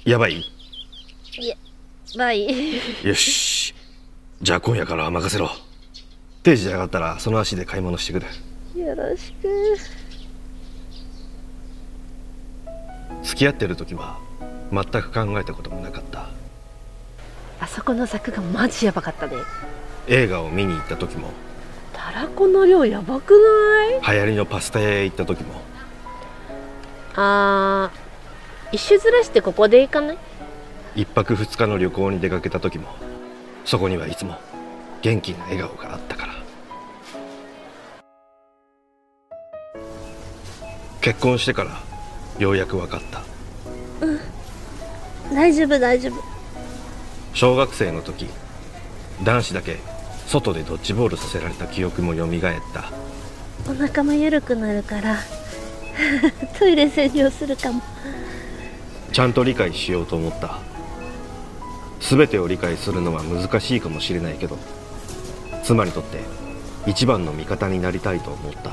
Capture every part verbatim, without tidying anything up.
やばい？ やばい。 よし、じゃあ今夜からは任せろ。定時で上がったらその足で買い物してくる。 よろしく。 付き合ってる時は全く考えたこともなかった。 あそこの柵がマジやばかったね。 映画を見に行った時も、 たらこの量やばくない？ 流行りのパスタ屋へ行った時も。 あー、一周ずらしてここで行かない？ 一泊二日の旅行に出かけた時も、そこにはいつも元気な笑顔があったから。結婚してからようやく分かった。 うん、大丈夫大丈夫。 小学生の時、男子だけ外でドッジボールさせられた記憶もよみがえった。 お腹も緩くなるからトイレ占領するかも。 ちゃんと理解しようと思った。全てを理解するのは難しいかもしれないけど、妻にとって一番の味方になりたいと思った。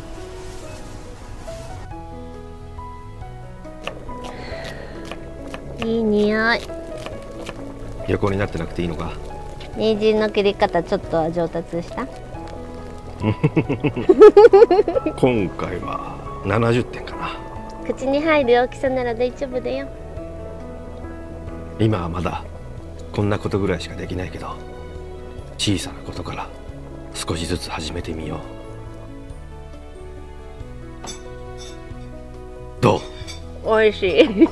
いい匂い。 横になってなくていいのか？ 人参の切り方ちょっとは上達した？ 今回はななじゅってんかな。 口に入る大きさなら大丈夫だよ。 今はまだこんなことぐらいしかできないけど、小さなことから少しずつ始めてみよう。どう？ おいしい。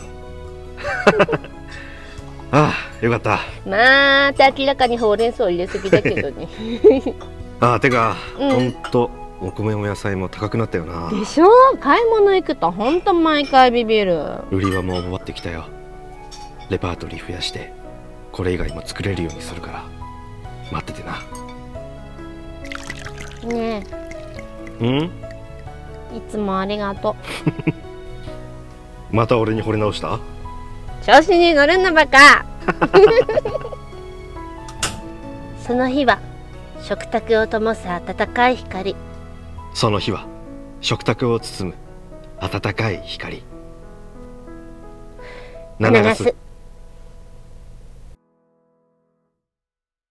ああ、よかった。 まあ明らかにほうれん草入れすぎだけどね。 ああ、てか、 うん、 ほんとお米も野菜も高くなったよな。 でしょ。買い物行くとほんと毎回ビビる。 売り場も終わってきたよ。レパートリー増やしてこれ以外も作れるようにするから待っててな。 ねうん？ え、いつもありがとう。また俺に惚れ直した？ 調子に乗るなバカ。その日は食卓を灯す暖かい光。 その日は食卓を包む暖かい光。 アナナス。